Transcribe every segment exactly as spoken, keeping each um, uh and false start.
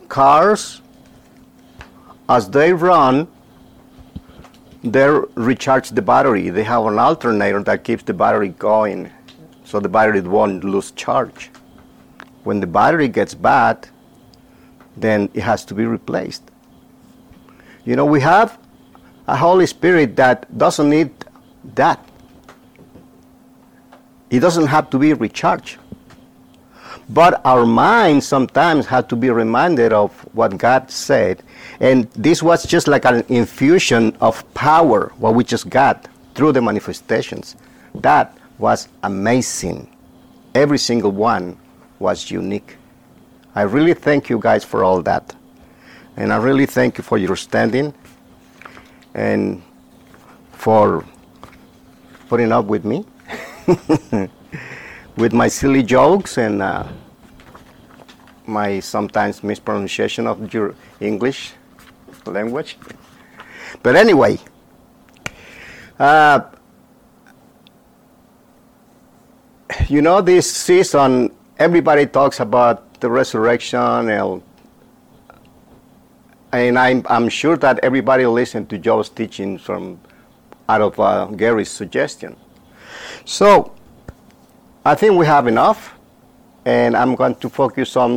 cars, as they run, they recharge the battery. They have an alternator that keeps the battery going, so the battery won't lose charge. When the battery gets bad, then it has to be replaced. You know, we have a Holy Spirit that doesn't need that. It doesn't have to be recharged. But our minds sometimes have to be reminded of what God said. And this was just like an infusion of power, what we just got through the manifestations. That was amazing. Every single one was unique. I really thank you guys for all that. And I really thank you for your standing and for putting up with me. With my silly jokes and uh, my sometimes mispronunciation of your English language. But anyway, uh, you know, this season, everybody talks about the resurrection, and, and I'm, I'm sure that everybody listened to Joe's teaching from out of uh, Gary's suggestion. So, I think we have enough, and I'm going to focus on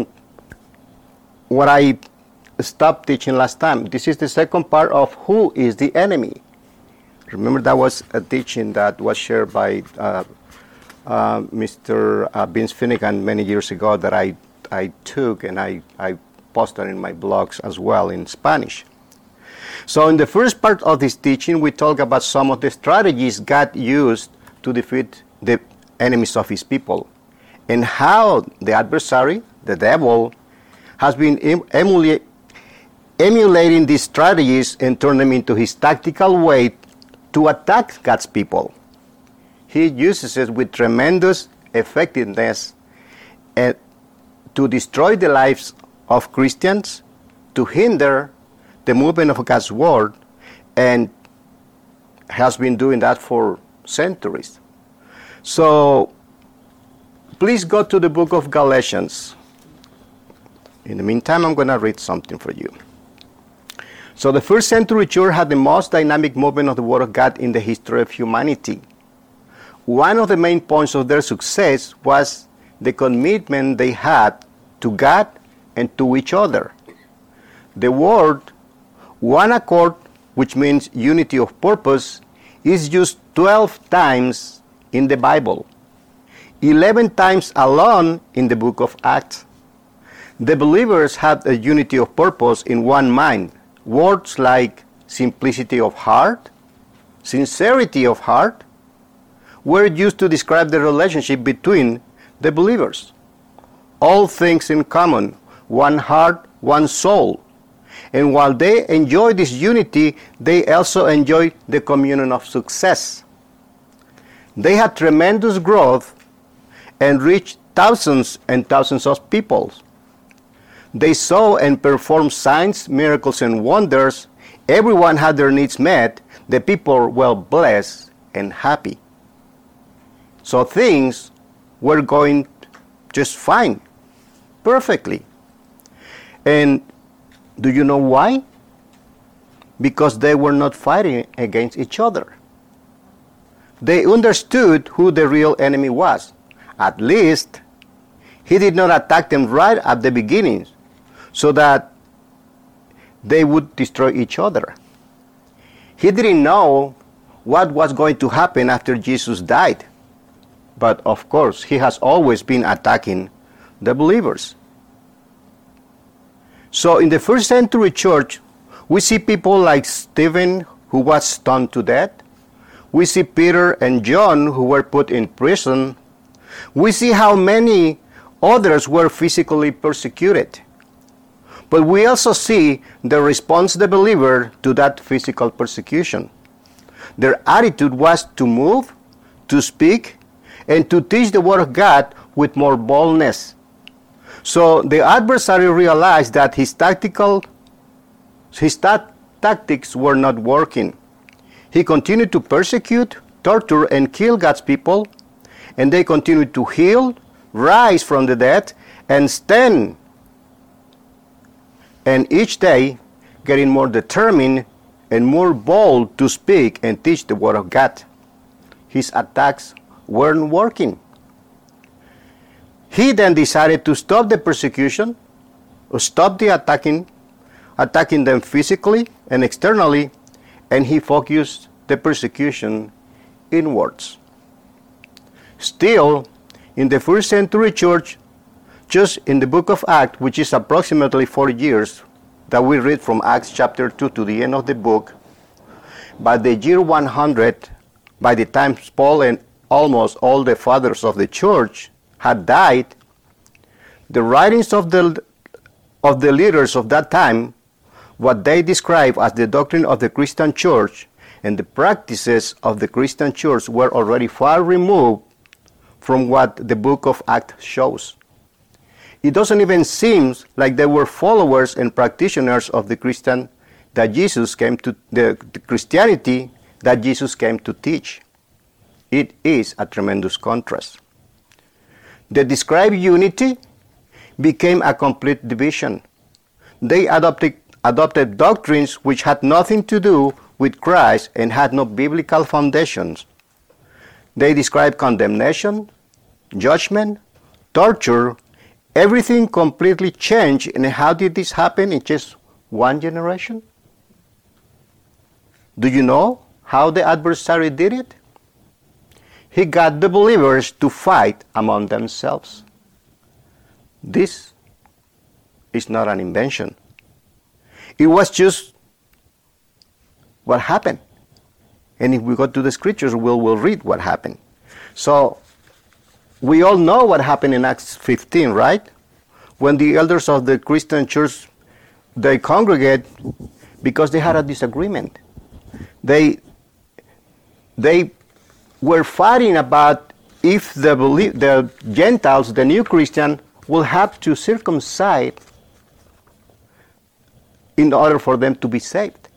what I stopped teaching last time. This is the second part of who is the enemy. Remember, that was a teaching that was shared by uh, uh, Mister Uh, Vince Finnegan many years ago that I, I took and I, I posted in my blogs as well in Spanish. So in the first part of this teaching, we talk about some of the strategies God used to defeat the enemies of his people, and how the adversary, the devil, has been emula- emulating these strategies and turn them into his tactical way to attack God's people. He uses it with tremendous effectiveness and to destroy the lives of Christians, to hinder the movement of God's word, and has been doing that for centuries. So, please go to the book of Galatians. In the meantime, I'm going to read something for you. So, the first century church had the most dynamic movement of the Word of God in the history of humanity. One of the main points of their success was the commitment they had to God and to each other. The word one accord, which means unity of purpose, is used twelve times in the Bible, eleven times alone in the book of Acts. The believers had a unity of purpose in one mind. Words like simplicity of heart, sincerity of heart, were used to describe the relationship between the believers. All things in common, one heart, one soul. And while they enjoy this unity, they also enjoy the communion of success. They had tremendous growth and reached thousands and thousands of people. They saw and performed signs, miracles, and wonders. Everyone had their needs met. The people were well blessed and happy. So things were going just fine, perfectly. And do you know why? Because they were not fighting against each other. They understood who the real enemy was. At least, he did not attack them right at the beginning so that they would destroy each other. He didn't know what was going to happen after Jesus died. But of course, he has always been attacking the believers. So in the first century church, we see people like Stephen, who was stoned to death. We see Peter and John, who were put in prison. We see how many others were physically persecuted. But we also see the response of the believer to that physical persecution. Their attitude was to move, to speak, and to teach the Word of God with more boldness. So the adversary realized that his tactical, his ta- tactics were not working. He continued to persecute, torture, and kill God's people, and they continued to heal, rise from the dead, and stand and each day getting more determined and more bold to speak and teach the Word of God. His attacks weren't working. He then decided to stop the persecution, or stop the attacking, attacking them physically and externally, and he focused the persecution inwards. Still, in the first century church, just in the book of Acts, which is approximately forty years that we read from Acts chapter two to the end of the book, by the year one hundred, by the time Paul and almost all the fathers of the church had died, the writings of the of the leaders of that time, what they describe as the doctrine of the Christian church and the practices of the Christian church were already far removed from what the book of Acts shows. It doesn't even seem like they were followers and practitioners of the Christian that Jesus came to, the, the Christianity that Jesus came to teach. It is a tremendous contrast. The described unity became a complete division. They adopted, adopted doctrines which had nothing to do with Christ and had no biblical foundations. They described condemnation, judgment, torture, everything completely changed. And how did this happen in just one generation? Do you know how the adversary did it? He got the believers to fight among themselves. This is not an invention. It was just what happened. And if we go to the scriptures, we'll, we'll read what happened. So, we all know what happened in Acts fifteen, right? When the elders of the Christian church, they congregate because they had a disagreement. They, they were fighting about if the, the Gentiles, the new Christian, will have to circumcise in order for them to be saved.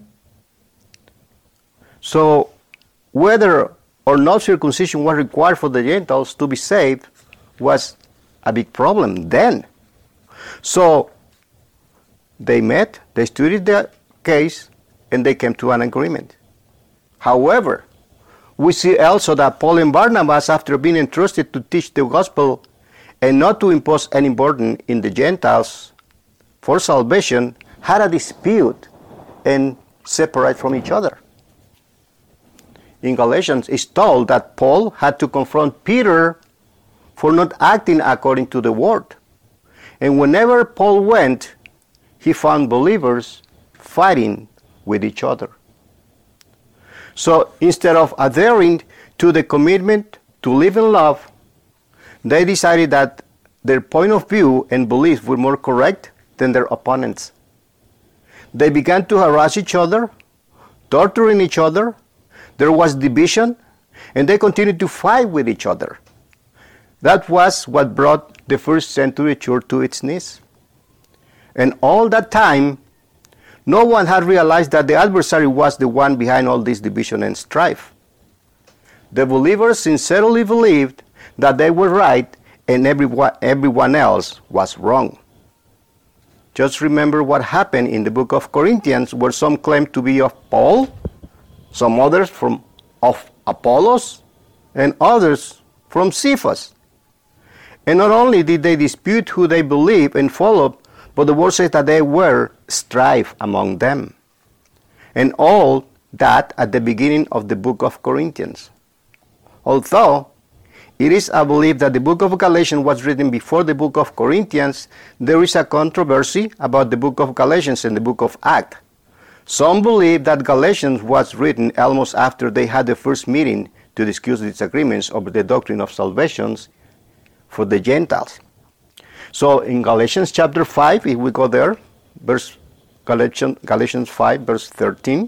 So, whether or not circumcision was required for the Gentiles to be saved was a big problem then. So, they met, they studied the case, and they came to an agreement. However, we see also that Paul and Barnabas, after being entrusted to teach the gospel and not to impose any burden in the Gentiles for salvation, had a dispute and separate from each other. In Galatians, it's told that Paul had to confront Peter for not acting according to the word. And whenever Paul went, he found believers fighting with each other. So instead of adhering to the commitment to live in love, they decided that their point of view and beliefs were more correct than their opponents. They began to harass each other, torturing each other. There was division, and they continued to fight with each other. That was what brought the first century church to its knees. And all that time, no one had realized that the adversary was the one behind all this division and strife. The believers sincerely believed that they were right and everyone, everyone else was wrong. Just remember what happened in the book of Corinthians, where some claimed to be of Paul, some others from of Apollos, and others from Cephas. And not only did they dispute who they believed and followed, but the word says that there were strife among them. And all that at the beginning of the book of Corinthians. Although it is a belief that the book of Galatians was written before the book of Corinthians, there is a controversy about the book of Galatians and the book of Acts. Some believe that Galatians was written almost after they had the first meeting to discuss disagreements over the doctrine of salvation for the Gentiles. So in Galatians chapter five, if we go there, verse Galatians, Galatians five, verse thirteen,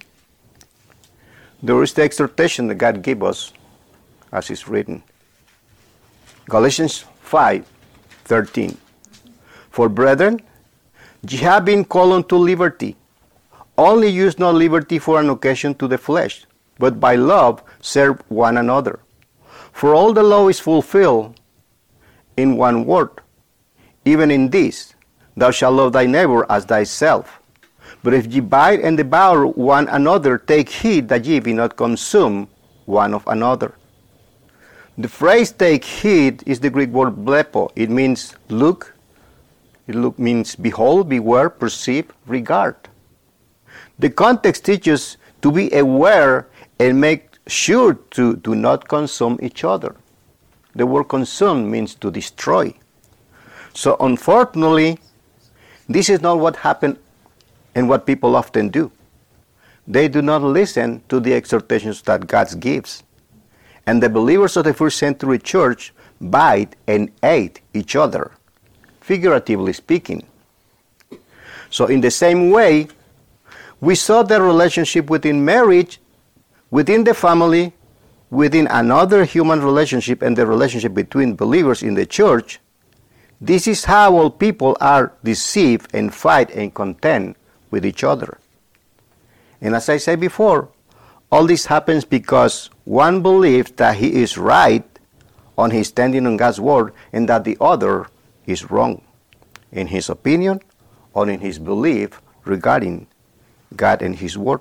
there is the exhortation that God gave us as is written. Galatians five, thirteen. For brethren, ye have been called unto liberty. Only use not liberty for an occasion to the flesh, but by love serve one another. For all the law is fulfilled in one word, even in this, thou shalt love thy neighbor as thyself. But if ye bite and devour one another, take heed that ye be not consumed one of another. The phrase take heed is the Greek word blepo. It means look. It look means behold, beware, perceive, regard. The context teaches to be aware and make sure to do not consume each other. The word consume means to destroy. So unfortunately, this is not what happened and what people often do. They do not listen to the exhortations that God gives. And the believers of the first century church bite and ate each other, figuratively speaking. So in the same way, we saw the relationship within marriage, within the family, within another human relationship, and the relationship between believers in the church. This is how all people are deceived and fight and contend with each other. And as I said before, all this happens because one believes that he is right on his standing on God's word and that the other is wrong in his opinion or in his belief regarding God and his word.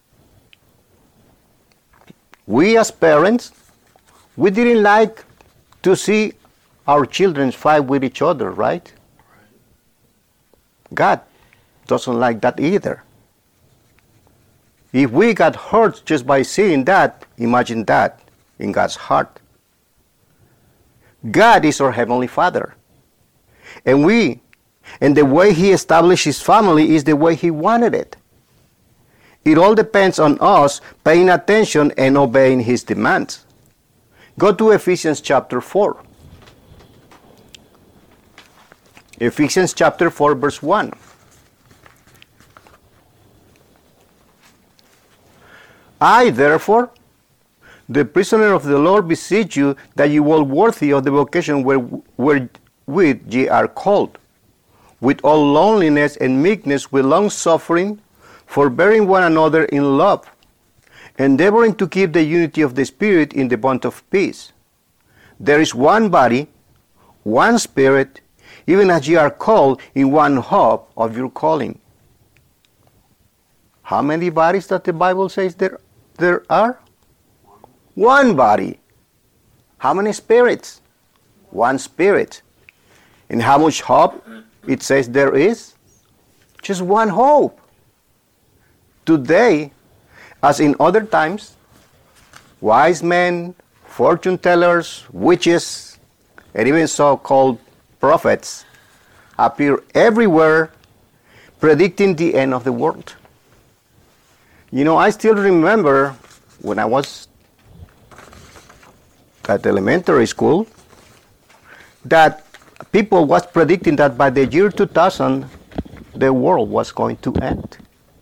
We as parents, we didn't like to see our children fight with each other, right? God doesn't like that either. If we got hurt just by seeing that, imagine that in God's heart. God is our Heavenly Father. And we, and the way He established His family is the way He wanted it. It all depends on us paying attention and obeying His demands. Go to Ephesians chapter four. Ephesians chapter four, verse one. I, therefore, the prisoner of the Lord, beseech you that you walk worthy of the vocation where, wherewith ye are called, with all loneliness and meekness, with long suffering, forbearing one another in love, endeavoring to keep the unity of the Spirit in the bond of peace. There is one body, one Spirit, even as ye are called in one hope of your calling. How many bodies does the Bible says there, there are? One body. How many spirits? One Spirit. And how much hope it says there is? Just one hope. Today, as in other times, wise men, fortune tellers, witches, and even so-called prophets appear everywhere predicting the end of the world. You know, I still remember when I was at elementary school that people was predicting that by the year two thousand the world was going to end.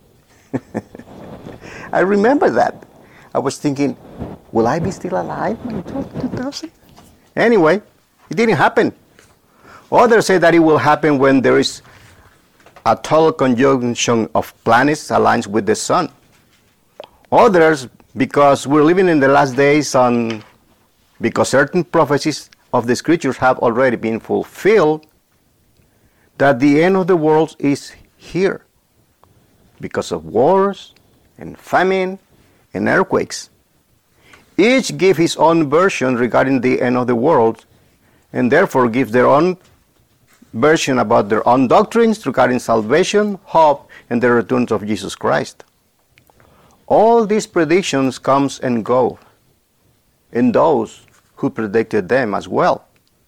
I remember that. I was thinking, will I be still alive in two thousand? Anyway, it didn't happen. Others say that it will happen when there is a total conjunction of planets aligned with the sun. Others, because we're living in the last days, on, because certain prophecies of the scriptures have already been fulfilled, that the end of the world is here because of wars and famine and earthquakes. Each give his own version regarding the end of the world, and therefore give their own version about their own doctrines regarding salvation, hope, and the return of Jesus Christ. All these predictions comes and go, and those who predicted them as well.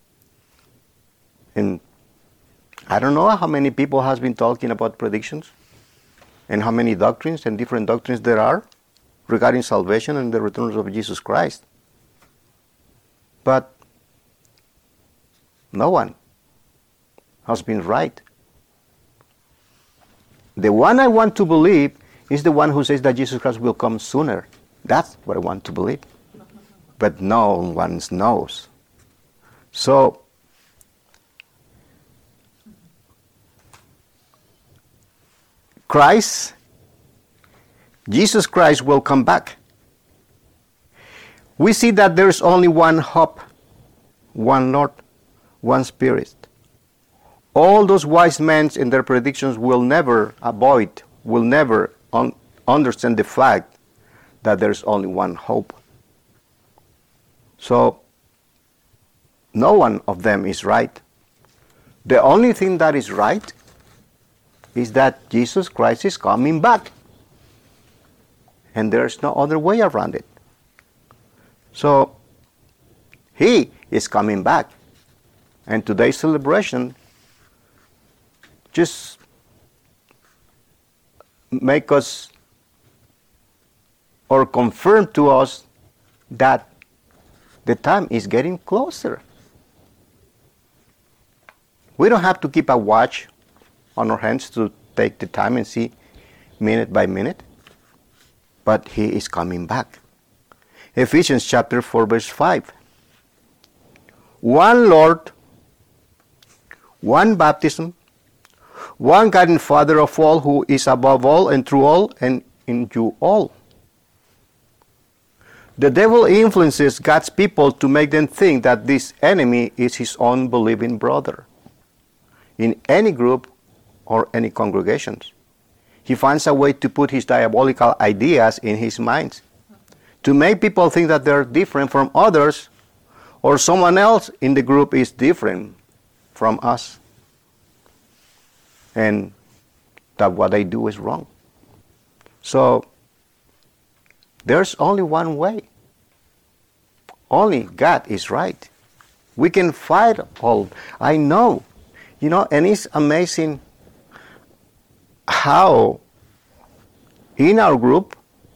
And I don't know how many people has been talking about predictions, and how many doctrines and different doctrines there are regarding salvation and the return of Jesus Christ. But no one has been right. The one I want to believe is the one who says that Jesus Christ will come sooner. That's what I want to believe. But no one knows. So, Christ, Jesus Christ will come back. We see that there is only one hope, one Lord, one Spirit. All those wise men in their predictions will never avoid, will never un- understand the fact that there's only one hope. So, no one of them is right. The only thing that is right is that Jesus Christ is coming back. And there's no other way around it. So, He is coming back. And today's celebration just make us or confirm to us that the time is getting closer. We don't have to keep a watch on our hands to take the time and see minute by minute, but He is coming back. Ephesians chapter four verse five. One Lord, one baptism, one God and Father of all, who is above all and through all and in you all. The devil influences God's people to make them think that this enemy is his own believing brother. In any group or any congregations, he finds a way to put his diabolical ideas in his minds, to make people think that they're different from others, or someone else in the group is different from us, and that what they do is wrong. So, there's only one way. Only God is right. We can fight all. I know. You know, and it's amazing how in our group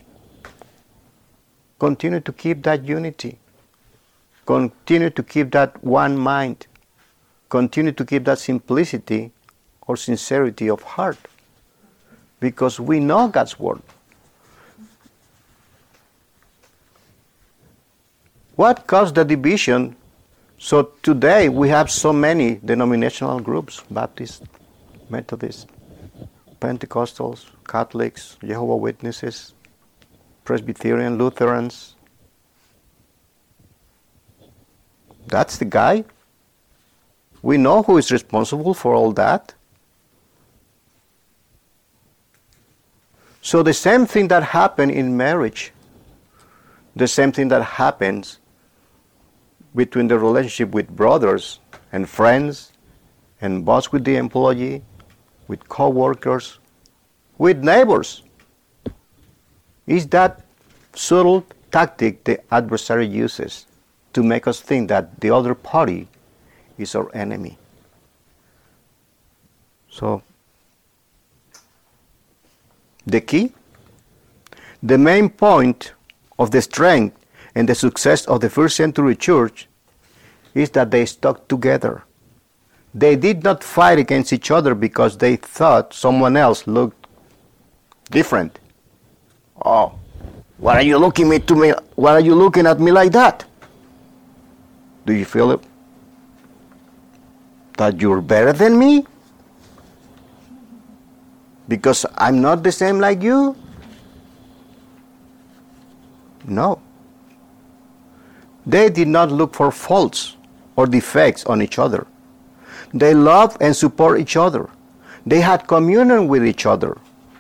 continue to keep that unity, continue to keep that one mind, continue to keep that simplicity or sincerity of heart, because we know God's word. What caused the division? So today we have so many denominational groups: Baptists, Methodists, Pentecostals, Catholics, Jehovah's Witnesses, Presbyterian, Lutherans. That's the guy. We know who is responsible for all that. So the same thing that happened in marriage, the same thing that happens between the relationship with brothers and friends, and boss with the employee, with co-workers, with neighbors, is that subtle tactic the adversary uses to make us think that the other party is our enemy. So, the key, the main point of the strength and the success of the first century church is that they stuck together. They did not fight against each other because they thought someone else looked different. Oh, why are you looking at me? Why are you looking at me like that? Do you feel it? That you're better than me? Because I'm not the same like you? No. They did not look for faults or defects on each other. They loved and support each other. They had communion with each other.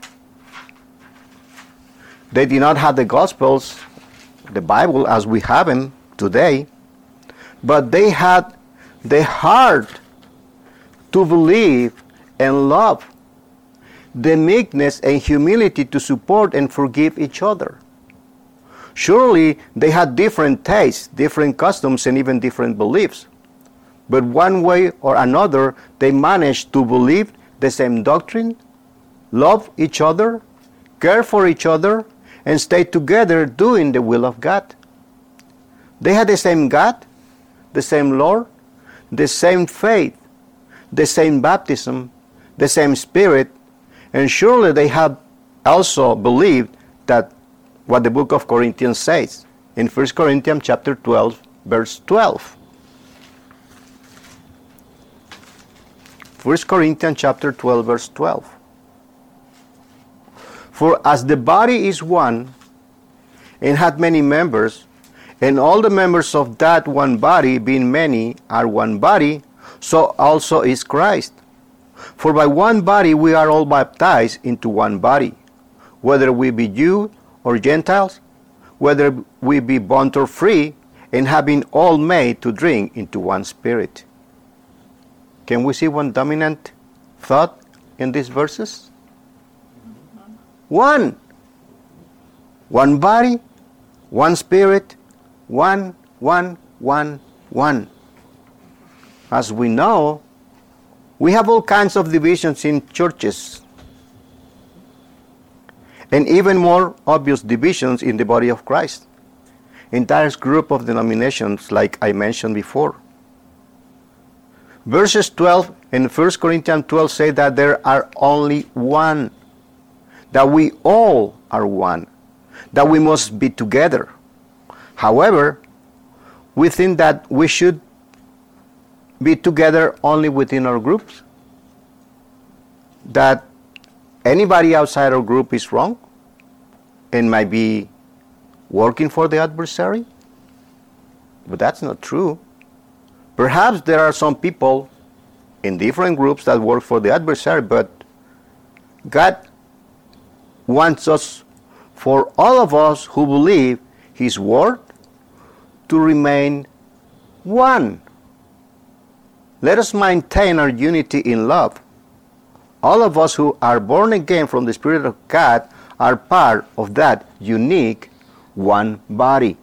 They did not have the Gospels, the Bible as we have them today, but they had the heart to believe and love, the meekness and humility to support and forgive each other. Surely they had different tastes, different customs, and even different beliefs. But one way or another, they managed to believe the same doctrine, love each other, care for each other, and stay together doing the will of God. They had the same God, the same Lord, the same faith, the same baptism, the same Spirit, and surely they had also believed that what the book of Corinthians says in First Corinthians chapter twelve, verse twelve. First Corinthians chapter twelve, verse twelve. For as the body is one, and hath many members, and all the members of that one body, being many, are one body, so also is Christ. For by one body we are all baptized into one body, whether we be Jew or Gentiles, whether we be bond or free, and have been all made to drink into one spirit. Can we see one dominant thought in these verses? One. One body, one spirit, one, one, one, one. As we know, we have all kinds of divisions in churches, and even more obvious divisions in the body of Christ. Entire group of denominations, like I mentioned before. Verses twelve in First Corinthians twelve say that there are only one, that we all are one, that we must be together. However, we think that we should be together only within our groups, that anybody outside our group is wrong and might be working for the adversary. But that's not true. Perhaps there are some people in different groups that work for the adversary, but God wants us, for all of us who believe His word, to remain one. Let us maintain our unity in love. All of us who are born again from the Spirit of God are part of that unique one body.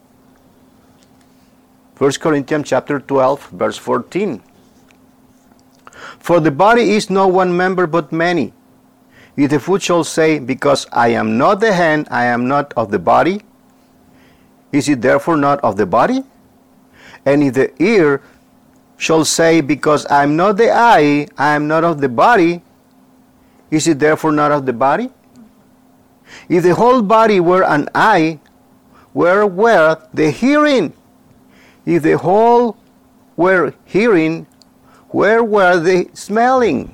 First Corinthians chapter twelve, verse fourteen. For the body is not one member but many. If the foot shall say, because I am not the hand, I am not of the body, is it therefore not of the body? And if the ear shall say, because I am not the eye, I am not of the body, is it therefore not of the body? If the whole body were an eye, where were the hearing? If the whole were hearing, where were the smelling?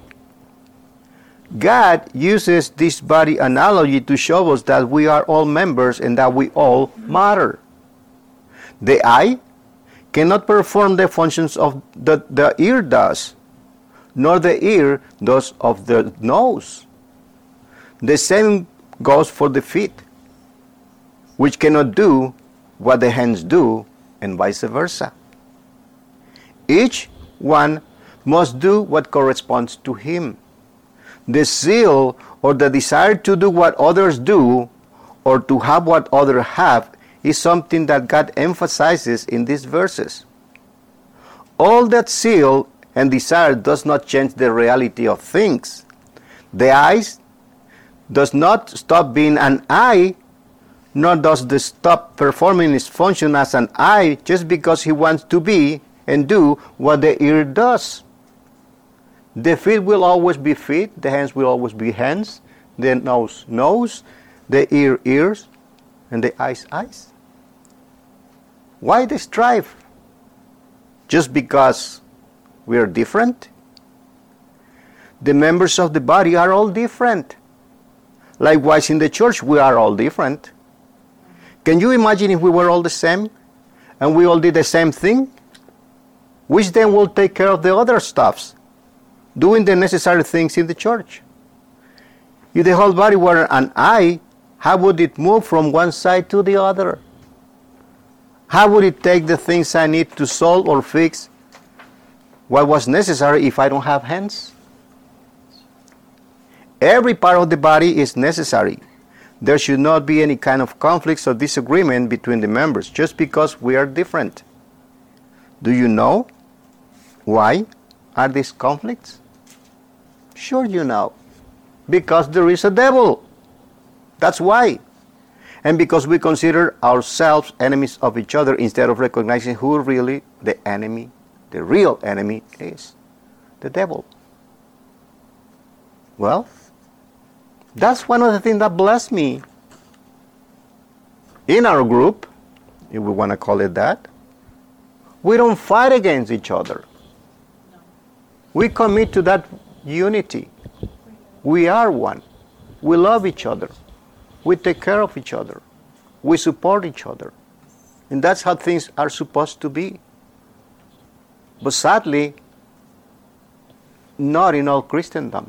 God uses this body analogy to show us that we are all members and that we all matter. The eye cannot perform the functions of the, the ear does, nor the ear does of the nose. The same goes for the feet, which cannot do what the hands do, and vice versa. Each one must do what corresponds to him. The zeal or the desire to do what others do, or to have what others have, is something that God emphasizes in these verses. All that zeal and desire does not change the reality of things. The eye does not stop being an eye, nor does the stop performing its function as an eye just because he wants to be and do what the ear does. The feet will always be feet, the hands will always be hands, the nose nose, the ear ears, and the eyes eyes. Why the strife? Just because we are different? The members of the body are all different. Likewise, in the church, we are all different. Can you imagine if we were all the same and we all did the same thing? Which then will take care of the other stuffs, doing the necessary things in the church? If the whole body were an eye, how would it move from one side to the other? How would it take the things I need to solve or fix what was necessary if I don't have hands? Every part of the body is necessary. There should not be any kind of conflicts or disagreement between the members just because we are different. Do you know why are these conflicts? Sure you know. Because there is a devil. That's why. And because we consider ourselves enemies of each other instead of recognizing who really the enemy, the real enemy is. The devil. Well, that's one of the things that blessed me. In our group, if we want to call it that, we don't fight against each other. We commit to that unity. We are one. We love each other. We take care of each other. We support each other. And that's how things are supposed to be. But sadly, not in all Christendom.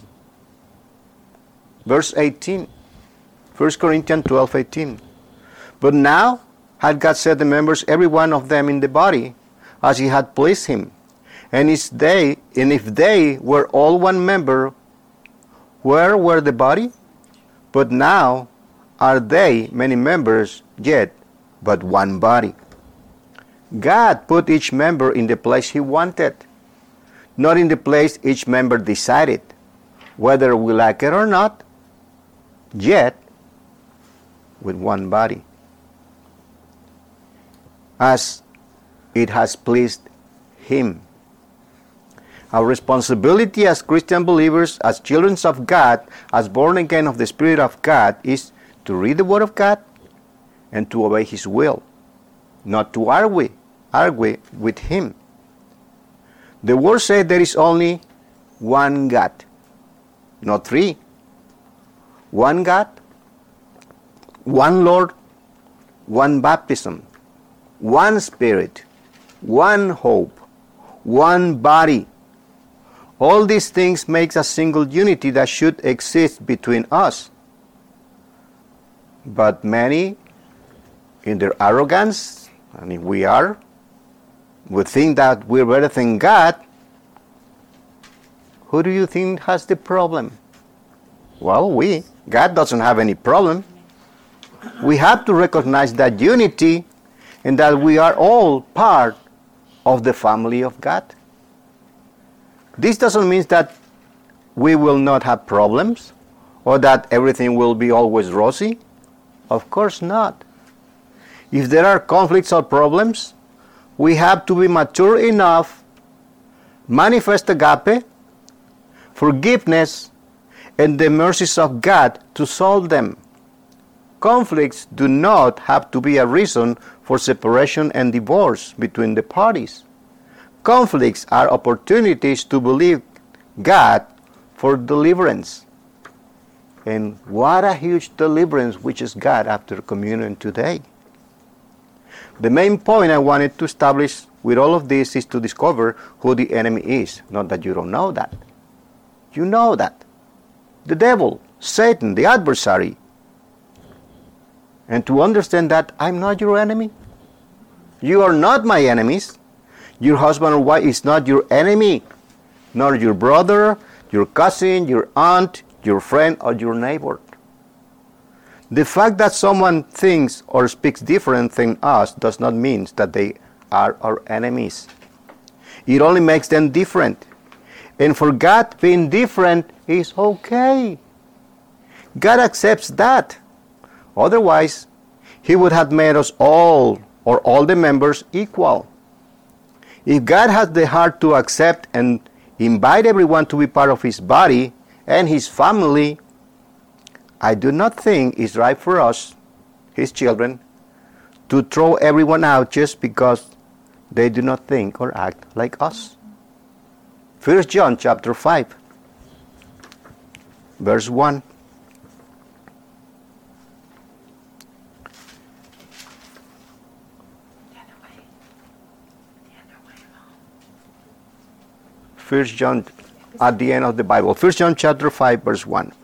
Verse eighteen, First Corinthians twelve eighteen. But now had God set the members, every one of them in the body, as he had pleased him. And if they, and if they were all one member, where were the body? But now are they many members, yet but one body. God put each member in the place he wanted, not in the place each member decided, whether we like it or not, yet with one body, as it has pleased him. Our responsibility as Christian believers, as children of God, as born again of the Spirit of God, is to read the Word of God and to obey His will, not to argue, argue with Him. The Word says there is only one God, not three. One God, one Lord, one baptism, one Spirit, one hope, one body. All these things make a single unity that should exist between us. But many, in their arrogance, I mean we are, we think that we're better than God. Who do you think has the problem? Well, we. God doesn't have any problem. We have to recognize that unity and that we are all part of the family of God. This doesn't mean that we will not have problems or that everything will be always rosy. Of course not. If there are conflicts or problems, we have to be mature enough, manifest agape, forgiveness, and the mercies of God to solve them. Conflicts do not have to be a reason for separation and divorce between the parties. Conflicts are opportunities to believe God for deliverance. And what a huge deliverance which is God after communion today. The main point I wanted to establish with all of this is to discover who the enemy is. Not that you don't know that. You know that. The devil, Satan, the adversary. And to understand that I'm not your enemy. You are not my enemies. Your husband or wife is not your enemy, nor your brother, your cousin, your aunt, your friend, or your neighbor. The fact that someone thinks or speaks different than us does not mean that they are our enemies. It only makes them different. And for God, being different is okay. God accepts that. Otherwise, He would have made us all, or all the members, equal. If God has the heart to accept and invite everyone to be part of His body and His family, I do not think it's right for us, His children, to throw everyone out just because they do not think or act like us. First John chapter five, verse one. First John, at the end of the Bible. First John chapter five, verse one.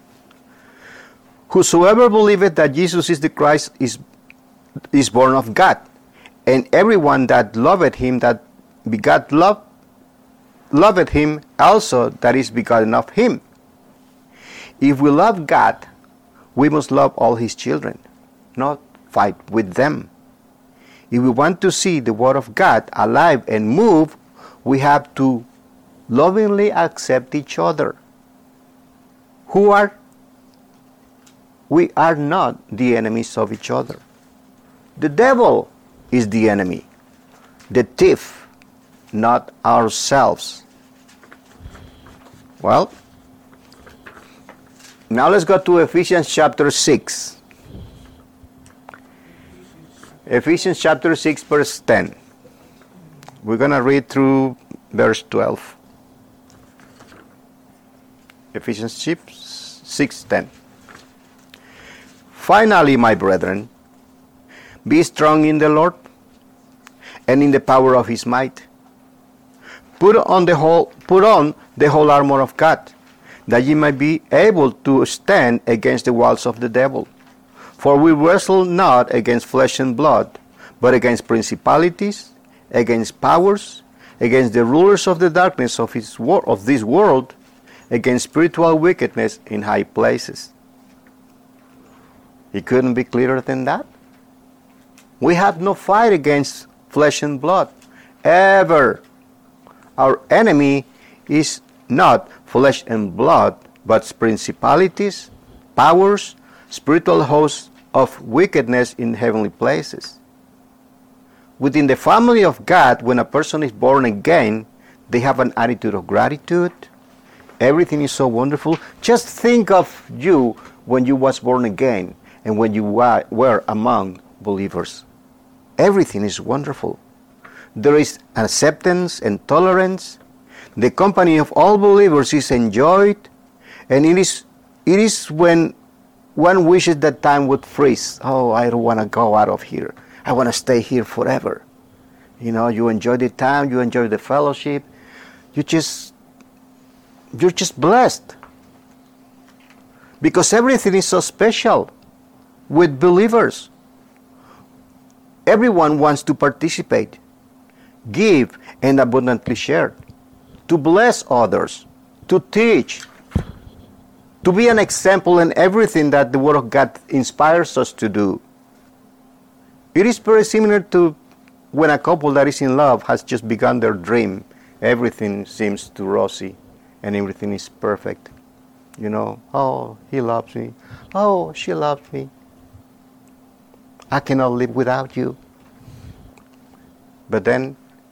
Whosoever believeth that Jesus is the Christ is, is born of God. And everyone that loveth him that begat love, loveth him also that is begotten of him. If we love God, we must love all His children, not fight with them. If we want to see the Word of God alive and move, we have to lovingly accept each other. Who are? We are not the enemies of each other. The devil is the enemy, the thief, not ourselves. Well, now let's go to Ephesians chapter six. Ephesians chapter six, verse ten. We're going to read through verse twelve. Ephesians six ten. Finally, my brethren, be strong in the Lord and in the power of His might. Put on the whole, put on the whole armor of God, that ye might be able to stand against the wiles of the devil. For we wrestle not against flesh and blood, but against principalities, against powers, against the rulers of the darkness of, his wor- of this world, against spiritual wickedness in high places. It couldn't be clearer than that. We have no fight against flesh and blood, ever. Our enemy is not flesh and blood, but principalities, powers, spiritual hosts of wickedness in heavenly places. Within the family of God, when a person is born again, they have an attitude of gratitude. Everything is so wonderful. Just think of you when you was born again and when you were among believers. Everything is wonderful. There is acceptance and tolerance. The company of all believers is enjoyed, and it is it is when one wishes that time would freeze. Oh, I don't want to go out of here. I want to stay here forever. You know, you enjoy the time, you enjoy the fellowship. You just you're just blessed. Because everything is so special with believers. Everyone wants to participate, give, and abundantly share, to bless others, to teach, to be an example in everything that the Word of God inspires us to do. It is very similar to when a couple that is in love has just begun their dream. Everything seems too rosy and everything is perfect. You know, oh, he loves me. Oh, she loves me. I cannot live without you. But then,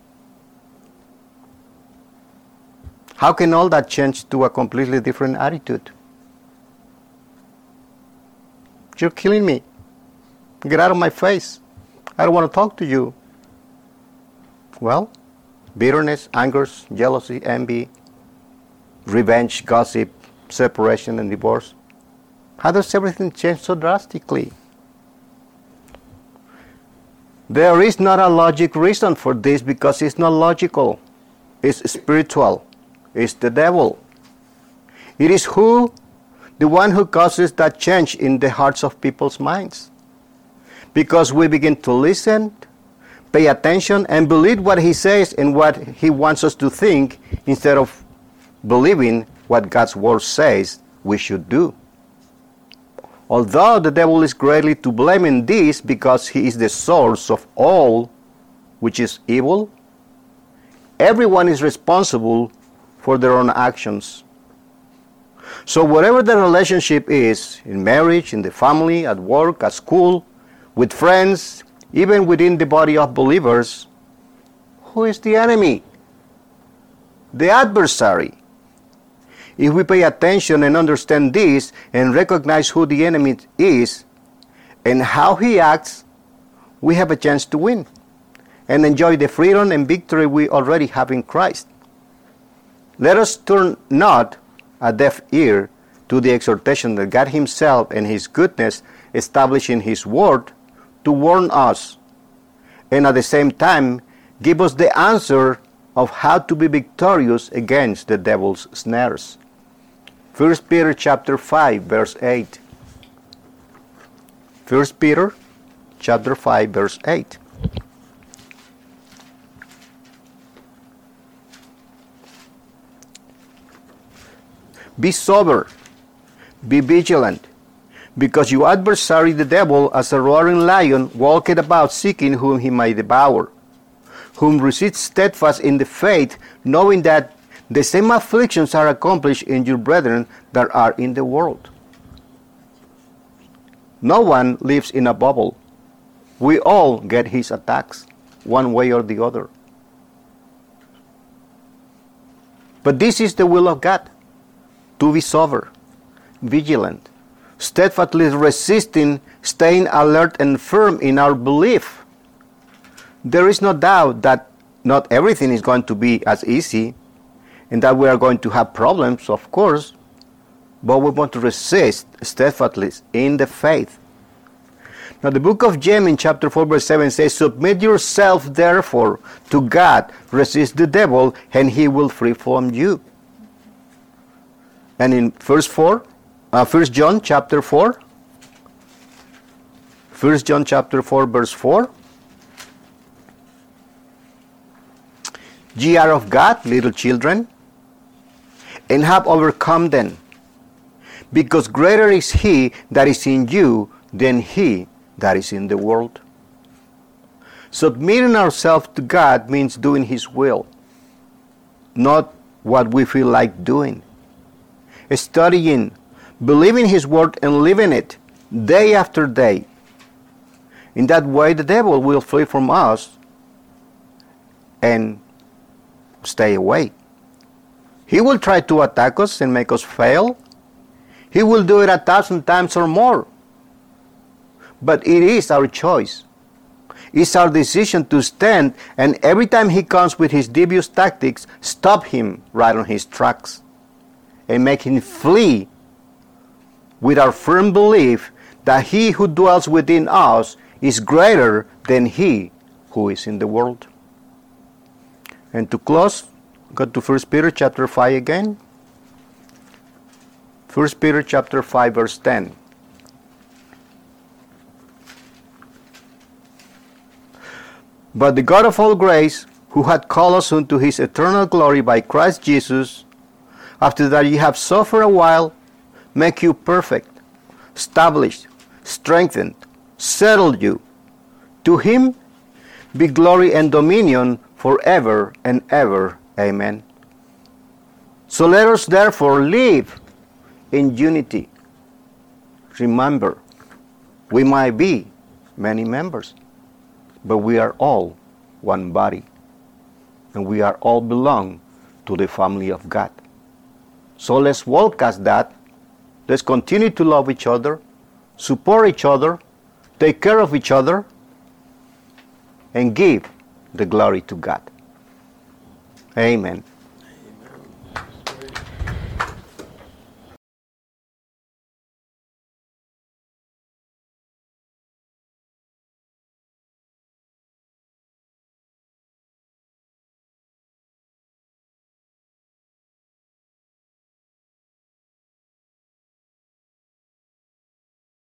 how can all that change to a completely different attitude? You're killing me. Get out of my face. I don't want to talk to you. Well, bitterness, anger, jealousy, envy, revenge, gossip, separation, and divorce. How does everything change so drastically? There is not a logic reason for this because it's not logical. It's spiritual. It's the devil. It is who, the one who causes that change in the hearts of people's minds. Because we begin to listen, pay attention, and believe what he says and what he wants us to think instead of believing what God's word says we should do. Although the devil is greatly to blame in this because he is the source of all which is evil, everyone is responsible for their own actions. So whatever the relationship is, in marriage, in the family, at work, at school, with friends, even within the body of believers, who is the enemy? The adversary. If we pay attention and understand this and recognize who the enemy is and how he acts, we have a chance to win and enjoy the freedom and victory we already have in Christ. Let us turn not a deaf ear to the exhortation that God himself and his goodness establish in his word to warn us, and at the same time give us the answer of how to be victorious against the devil's snares. First Peter chapter five, verse eight. First Peter chapter five, verse eight. Be sober, be vigilant, because your adversary the devil, as a roaring lion, walketh about seeking whom he may devour, whom resist steadfast in the faith, knowing that the same afflictions are accomplished in your brethren that are in the world. No one lives in a bubble. We all get his attacks, one way or the other. But this is the will of God, to be sober, vigilant, steadfastly resisting, staying alert and firm in our belief. There is no doubt that not everything is going to be as easy, and that we are going to have problems, of course, but we want to resist steadfastly in the faith. Now the book of James in chapter four verse seven says, submit yourself therefore to God, resist the devil, and he will flee from you. And in verse four, uh, First John chapter four, First John chapter four verse four, ye are of God, little children, and have overcome them, because greater is he that is in you than he that is in the world. Submitting ourselves to God means doing his will, not what we feel like doing. Studying, believing his word, and living it day after day. In that way, the devil will flee from us and stay away. He will try to attack us and make us fail. He will do it a thousand times or more. But it is our choice. It's our decision to stand, and every time he comes with his devious tactics, stop him right on his tracks and make him flee with our firm belief that he who dwells within us is greater than he who is in the world. And to close, go to First Peter chapter five again. First Peter chapter five verse ten. But the God of all grace, who had called us unto his eternal glory by Christ Jesus, after that ye have suffered a while, make you perfect, established, strengthened, settled you. To him be glory and dominion forever and ever. Amen. So let us therefore live in unity. Remember, we might be many members, but we are all one body, and we are all belong to the family of God. So let's walk as that. Let's continue to love each other, support each other, take care of each other, and give the glory to God. Amen.